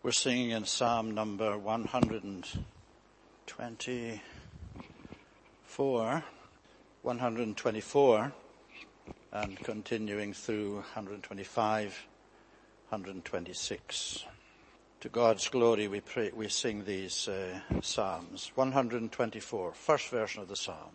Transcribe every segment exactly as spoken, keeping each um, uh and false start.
We're singing in Psalm number one hundred twenty-four, one hundred twenty-four, and continuing through one hundred twenty-five, one hundred twenty-six. To God's glory we pray, we sing these uh, psalms. one hundred twenty-four, first version of the psalm.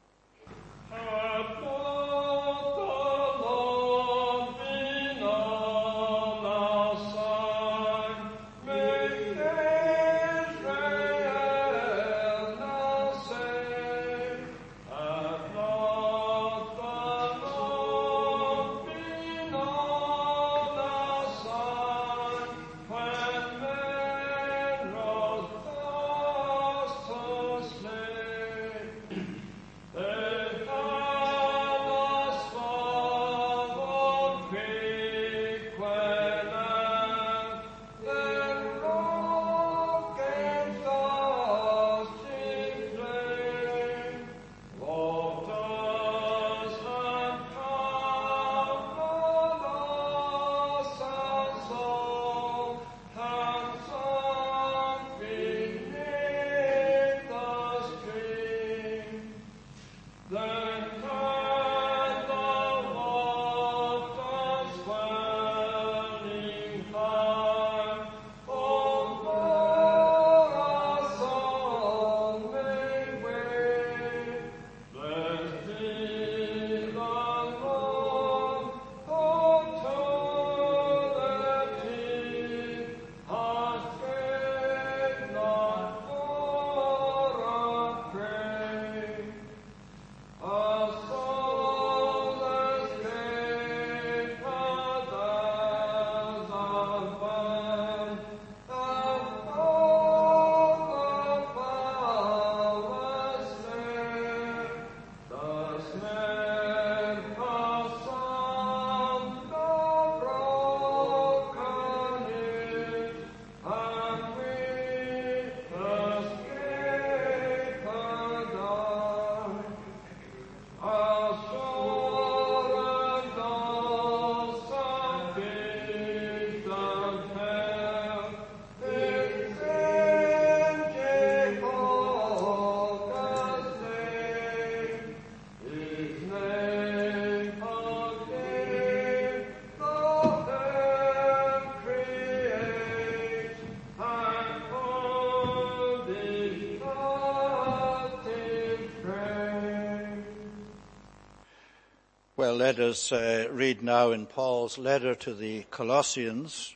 Well, let us uh, read now in Paul's letter to the Colossians,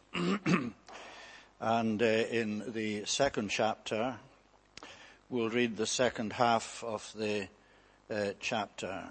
and uh, in the second chapter, we'll read the second half of the uh, chapter.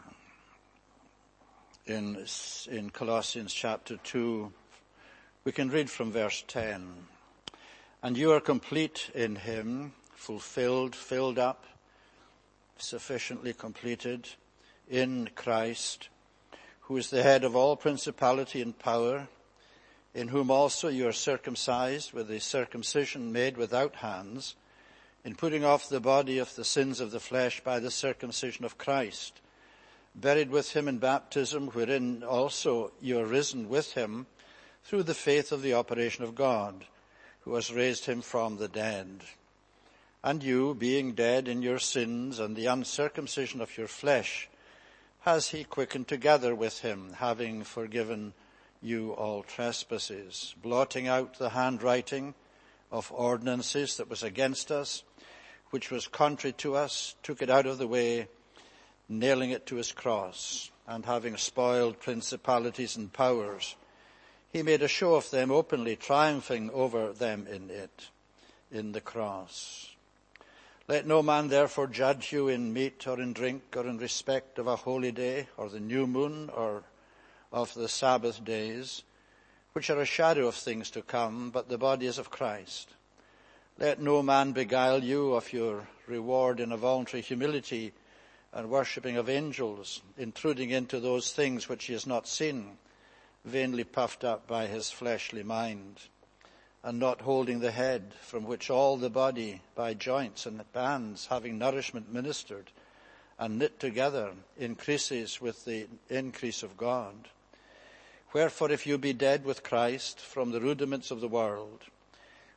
In, in Colossians chapter two, we can read from verse ten. And you are complete in him, fulfilled, filled up, sufficiently completed in Christ, who is the head of all principality and power, in whom also you are circumcised with a circumcision made without hands, in putting off the body of the sins of the flesh by the circumcision of Christ, buried with him in baptism, wherein also you are risen with him through the faith of the operation of God, who has raised him from the dead. And you, being dead in your sins and the uncircumcision of your flesh, has he quickened together with him, having forgiven you all trespasses, blotting out the handwriting of ordinances that was against us, which was contrary to us, took it out of the way, nailing it to his cross, and having spoiled principalities and powers, he made a show of them openly, triumphing over them in it, in the cross. Let no man therefore judge you in meat or in drink or in respect of a holy day or the new moon or of the Sabbath days, which are a shadow of things to come, but the body is of Christ. Let no man beguile you of your reward in a voluntary humility and worshipping of angels, intruding into those things which he has not seen, vainly puffed up by his fleshly mind, and not holding the head, from which all the body by joints and bands, having nourishment ministered and knit together, increases with the increase of God. Wherefore, if you be dead with Christ from the rudiments of the world,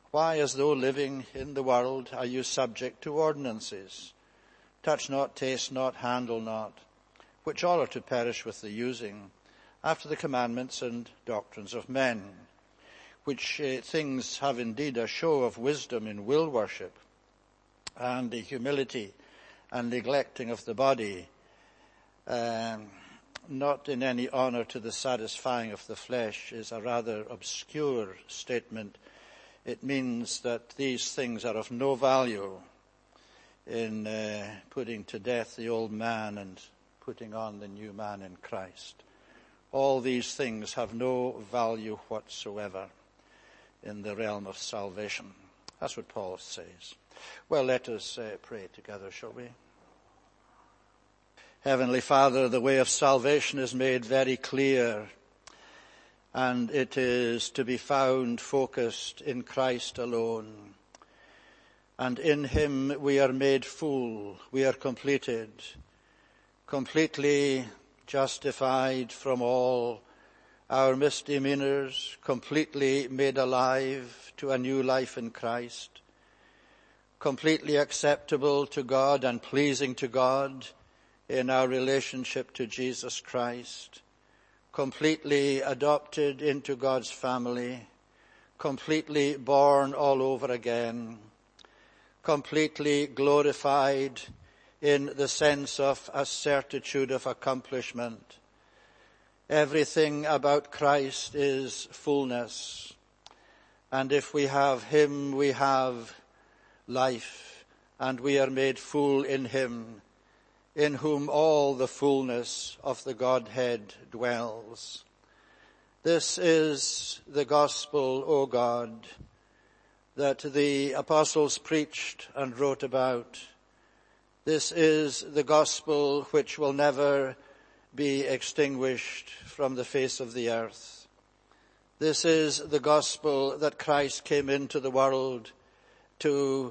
Why, as though living in the world, are you subject to ordinances? Touch not, taste not, handle not, which all are to perish with the using, after the commandments and doctrines of men, which uh, things have indeed a show of wisdom in will worship, and the humility and neglecting of the body, um, not in any honor to the satisfying of the flesh, is a rather obscure statement. It means that these things are of no value in uh, putting to death the old man and putting on the new man in Christ. All these things have no value whatsoever in the realm of salvation. That's what Paul says. Well, let us uh, pray together, shall we? Heavenly Father, the way of salvation is made very clear, and it is to be found focused in Christ alone. And in him we are made full, we are completed, completely justified from all our misdemeanors, completely made alive to a new life in Christ, completely acceptable to God and pleasing to God in our relationship to Jesus Christ, completely adopted into God's family, completely born all over again, completely glorified in the sense of a certitude of accomplishment. Everything about Christ is fullness, and if we have him, we have life, and we are made full in him, in whom all the fullness of the Godhead dwells. This is the gospel, O God, that the apostles preached and wrote about. This is the gospel which will never be extinguished from the face of the earth. This is the gospel that Christ came into the world to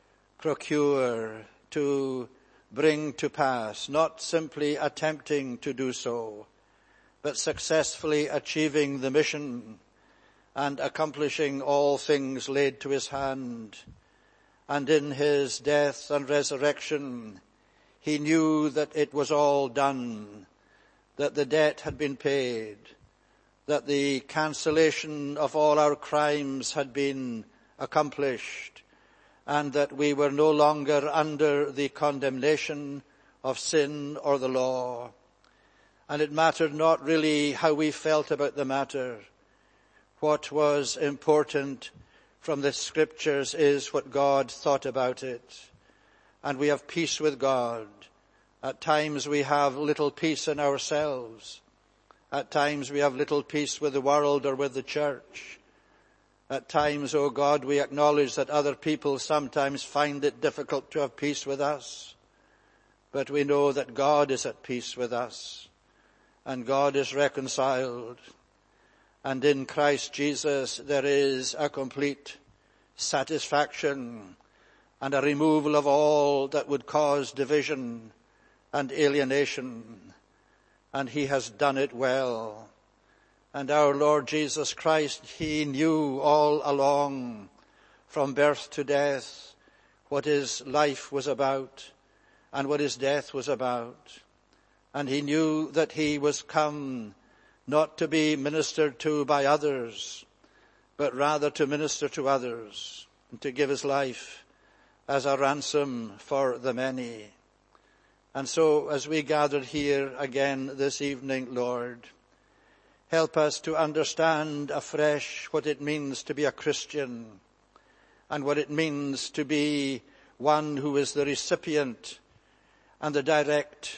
procure, to bring to pass, not simply attempting to do so, but successfully achieving the mission and accomplishing all things laid to his hand. And in his death and resurrection, he knew that it was all done, that the debt had been paid, that the cancellation of all our crimes had been accomplished, and that we were no longer under the condemnation of sin or the law. And it mattered not really how we felt about the matter. What was important from the scriptures is what God thought about it. And we have peace with God. At times we have little peace in ourselves. At times we have little peace with the world or with the church. At times, O God, we acknowledge that other people sometimes find it difficult to have peace with us. But we know that God is at peace with us, and God is reconciled. And in Christ Jesus there is a complete satisfaction and a removal of all that would cause division and alienation. And he has done it well. And our Lord Jesus Christ, he knew all along, from birth to death, what his life was about and what his death was about. And he knew that he was come not to be ministered to by others, but rather to minister to others and to give his life as a ransom for the many. And so as we gather here again this evening, Lord, help us to understand afresh what it means to be a Christian and what it means to be one who is the recipient and the direct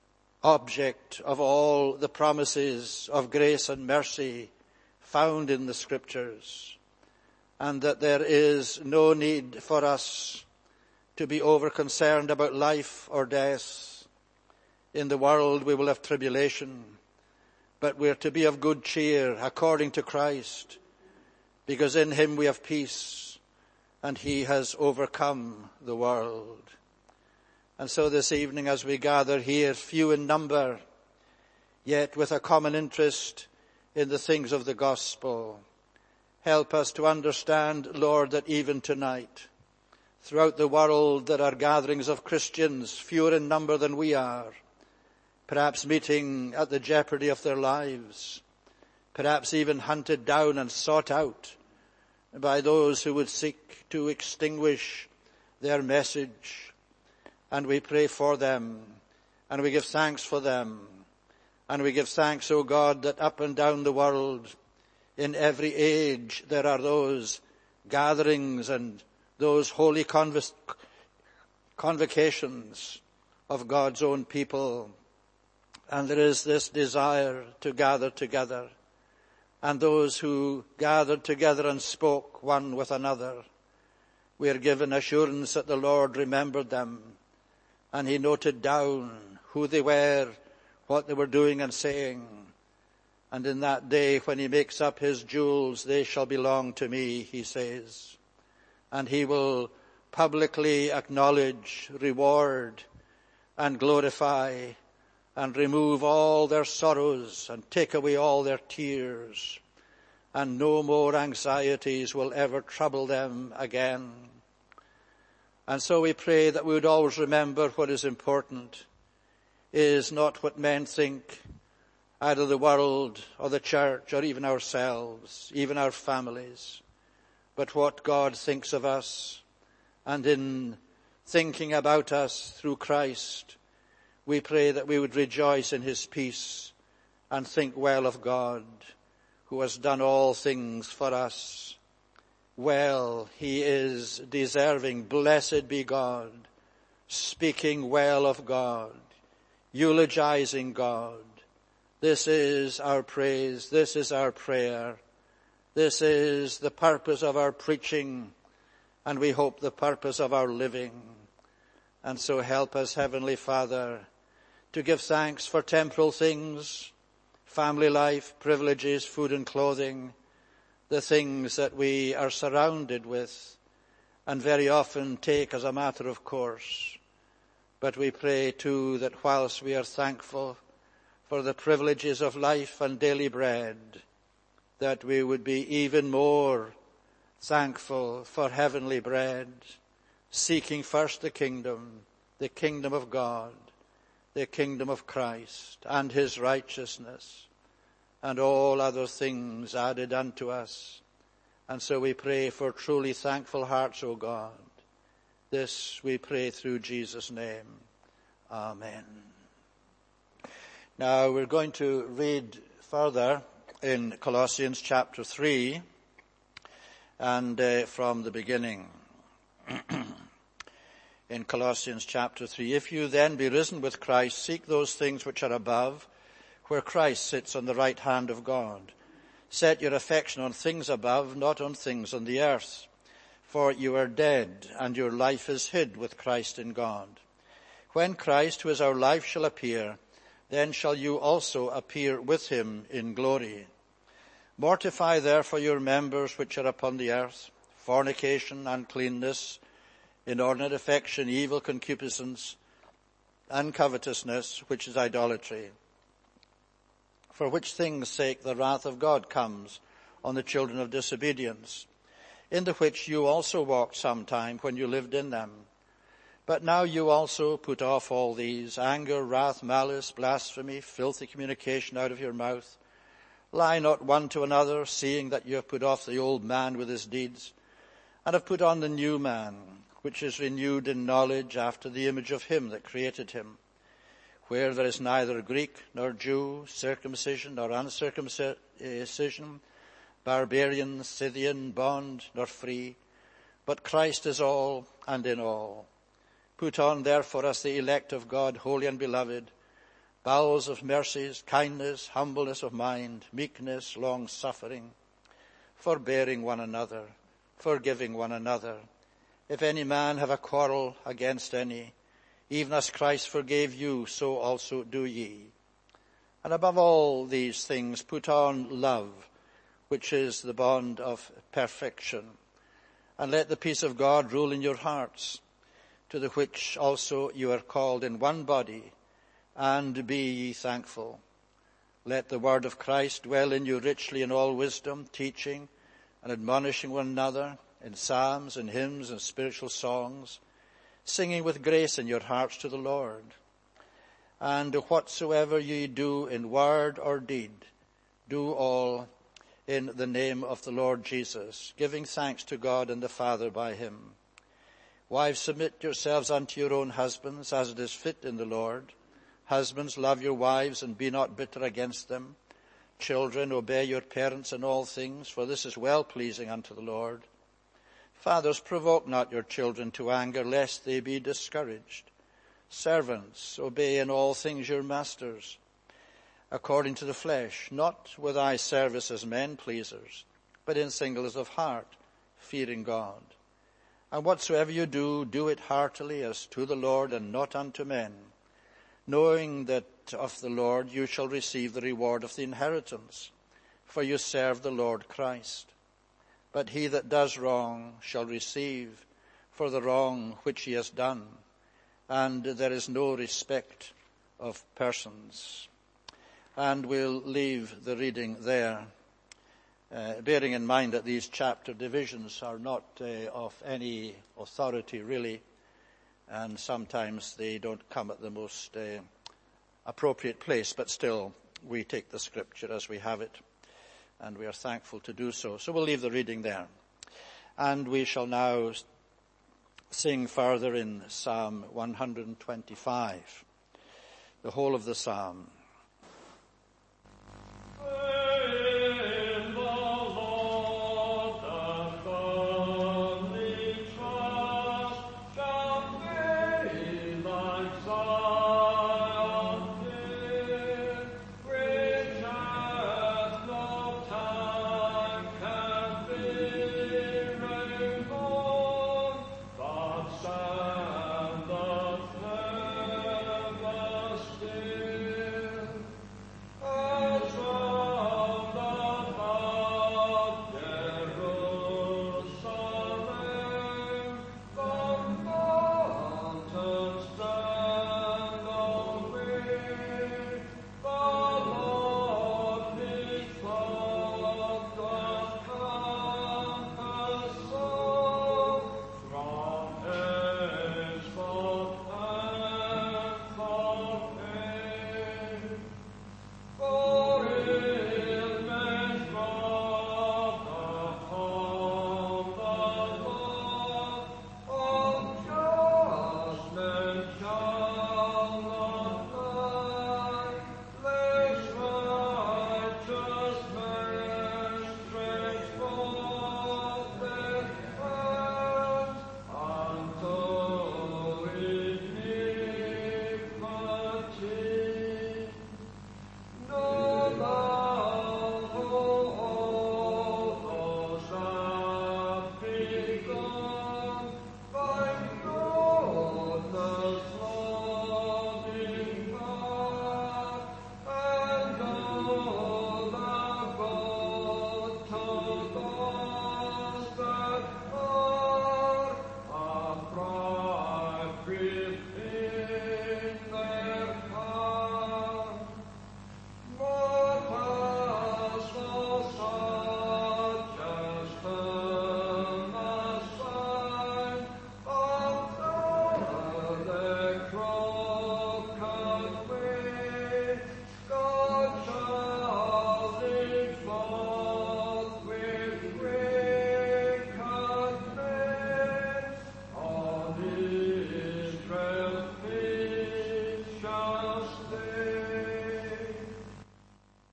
object of all the promises of grace and mercy found in the scriptures, and that there is no need for us to be over concerned about life or death. In the world we will have tribulation, but we are to be of good cheer according to Christ, because in him we have peace, and he has overcome the world. And so this evening as we gather here, few in number, yet with a common interest in the things of the gospel, Help us to understand, Lord, that even tonight, throughout the world, there are gatherings of Christians, fewer in number than we are, perhaps meeting at the jeopardy of their lives, perhaps even hunted down and sought out by those who would seek to extinguish their message. And we pray for them, and we give thanks for them, and we give thanks, O God, that up and down the world, in every age, there are those gatherings and those holy conv- convocations of God's own people. And there is this desire to gather together. And those who gathered together and spoke one with another, we are given assurance that the Lord remembered them, and he noted down who they were, what they were doing and saying. And in that day when he makes up his jewels, they shall belong to me, he says. And he will publicly acknowledge, reward, and glorify, and remove all their sorrows, and take away all their tears, and no more anxieties will ever trouble them again. And so we pray that we would always remember what is important is not what men think, either the world or the church or even ourselves, even our families, but what God thinks of us. And in thinking about us through Christ, we pray that we would rejoice in his peace and think well of God, who has done all things for us. Well, he is deserving. Blessed be God, speaking well of God, eulogizing God. This is our praise. This is our prayer. This is the purpose of our preaching, and we hope the purpose of our living. And so help us, Heavenly Father, to give thanks for temporal things, family life, privileges, food and clothing, the things that we are surrounded with and very often take as a matter of course. But we pray too that whilst we are thankful for the privileges of life and daily bread, that we would be even more thankful for heavenly bread, seeking first the kingdom, the kingdom of God, the kingdom of Christ and his righteousness, and all other things added unto us. And so we pray for truly thankful hearts, O God. This we pray through Jesus' name. Amen. Now we're going to read further in Colossians chapter three, and uh, from the beginning. In Colossians chapter three, if you then be risen with Christ, seek those things which are above, where Christ sits on the right hand of God. Set your affection on things above, not on things on the earth. For you are dead, and your life is hid with Christ in God. When Christ, who is our life, shall appear, then shall you also appear with him in glory. Mortify therefore your members which are upon the earth, fornication, uncleanness, inordinate affection, evil concupiscence, and covetousness, which is idolatry. For which things' sake the wrath of God comes on the children of disobedience, in the which you also walked sometime when you lived in them. But now you also put off all these: anger, wrath, malice, blasphemy, filthy communication out of your mouth. Lie not one to another, seeing that you have put off the old man with his deeds, and have put on the new man, which is renewed in knowledge after the image of him that created him, where there is neither Greek nor Jew, circumcision nor uncircumcision, barbarian, Scythian, bond nor free, but Christ is all and in all. Put on therefore as the elect of God, holy and beloved, bowels of mercies, kindness, humbleness of mind, meekness, long-suffering, forbearing one another, forgiving one another. If any man have a quarrel against any, even as Christ forgave you, so also do ye. And above all these things put on love, which is the bond of perfection. And let the peace of God rule in your hearts, to the which also you are called in one body, and be ye thankful. Let the word of Christ dwell in you richly in all wisdom, teaching, and admonishing one another in psalms and hymns and spiritual songs, singing with grace in your hearts to the Lord. And whatsoever ye do in word or deed, do all in the name of the Lord Jesus, giving thanks to God and the Father by him. Wives, submit yourselves unto your own husbands, as it is fit in the Lord. Husbands, love your wives, and be not bitter against them. Children, obey your parents in all things, for this is well-pleasing unto the Lord. Fathers, provoke not your children to anger, lest they be discouraged. Servants, obey in all things your masters, according to the flesh, not with eye service as men pleasers, but in singleness of heart, fearing God. And whatsoever you do, do it heartily as to the Lord and not unto men, knowing that of the Lord you shall receive the reward of the inheritance, for you serve the Lord Christ. But he that does wrong shall receive for the wrong which he has done, and there is no respect of persons. And we'll leave the reading there, uh, bearing in mind that these chapter divisions are not uh, of any authority really, and sometimes they don't come at the most uh, appropriate place, but still we take the scripture as we have it, and we are thankful to do so. So we'll leave the reading there. And we shall now sing further in Psalm one hundred twenty-five, the whole of the psalm.